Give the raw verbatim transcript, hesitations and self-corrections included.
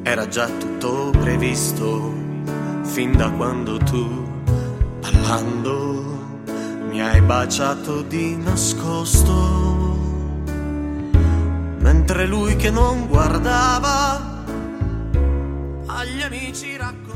era già tutto previsto, fin da quando tu, parlando, mi hai baciato di nascosto, mentre lui che non guardava agli amici raccontava.